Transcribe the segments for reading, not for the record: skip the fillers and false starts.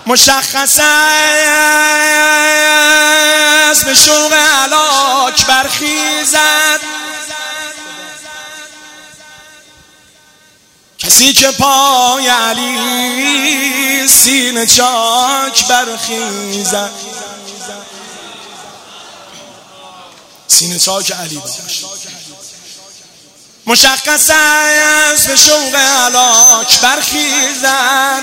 مشخص است به شوق هلاک برخیزد کسی که پای علی سینه چاک برخیزد. سینه چاک علی باش. مشخص است به شوق هلاک برخیزد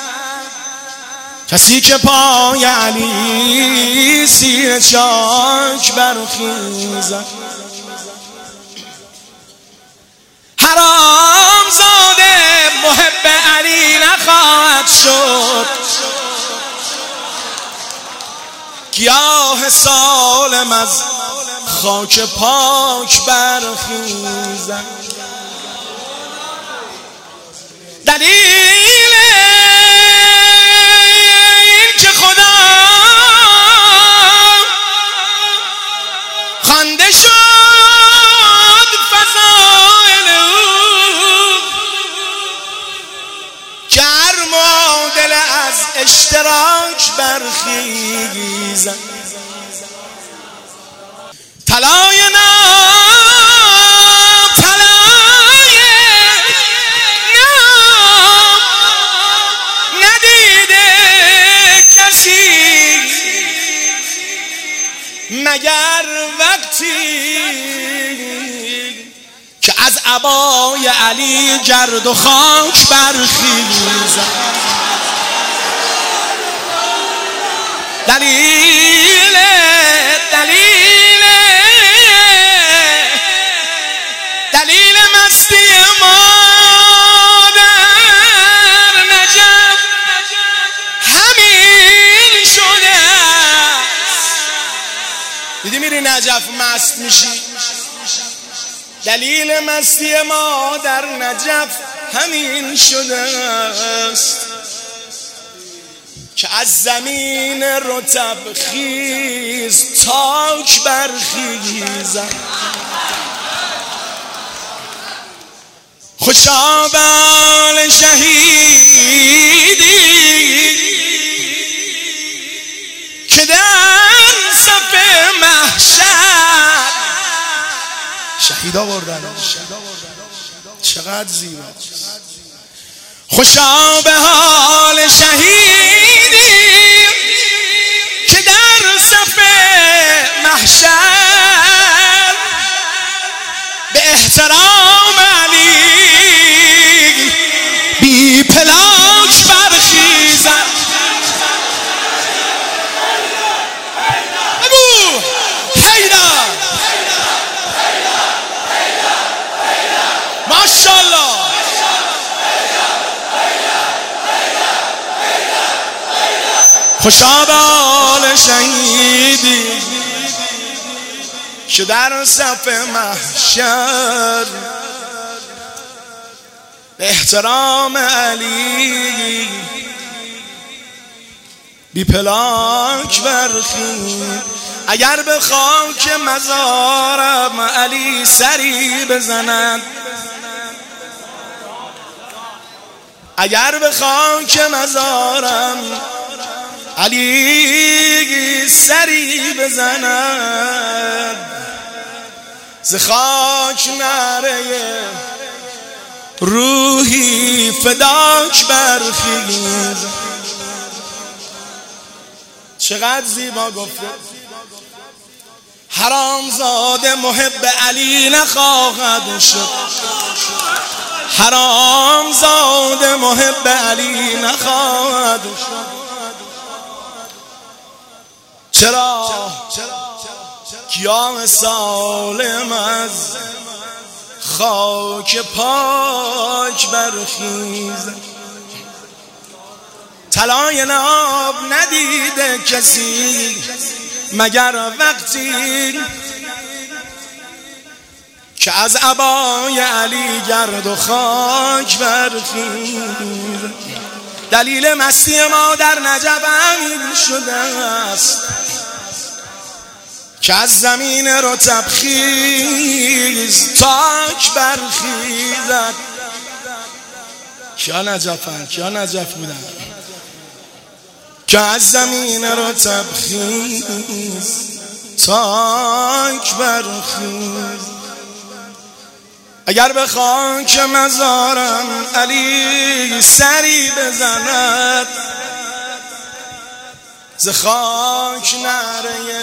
کسی که پای علی سینه چاک برخیزد. حرام زاده محب علی نخواهد شد گیاه سالم از خاک پاک برخیزد. دلیل این که خدا خوانده شد فضائل او که هر معادل از اشتراک برخیزد. طلای ناب طلای ناب ندیده کسی مگر وقتی که از عبای علی گرد و خاک برخیزد. دلیل مستی ما در نجف همین شده است. دیدی میری نجف مست میشی؟ دلیل مستی ما در نجف همین شده است که از زمین رطب خیز تاک برخیزد. خوشا بال شهیدی که در صف محشر شهیدا بردن. چقدر زیبا. خوشا به حال شهیدی که در صف محشر به احترام علی بی پلاک برخیزد. ابو حیدر ماشاءالله. خوشا به حال شهیدی که در صف محشر به احترام علی بی پلاک برخیزد. اگر به خاک مزارم علی سری بزند، اگر به خاک مزارم علی سری بزند، ز خاک نره روحی فداک برخیز. چقدر زیبا گفته. حرامزاده محب علی نخواهد شد، حرامزاده محب علی نخواهد شد. چرا؟ گیاه سالم از خاک پاک برخیز. طلای ناب ندیده کسی مگر وقتی که از عبای علی گرد و خاک برخیز. دلیل مستی ما در نجف همین شده است که از زمین رطب خیز تاک برخیزد. کیا نجفن؟ کیا نجف بودن؟ که از زمین رطب خیز تاک برخیز. اگر به خاک مزارم علی سری بزند، ز خاک نعره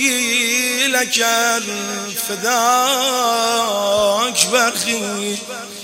روحی لکر فداک برخیز.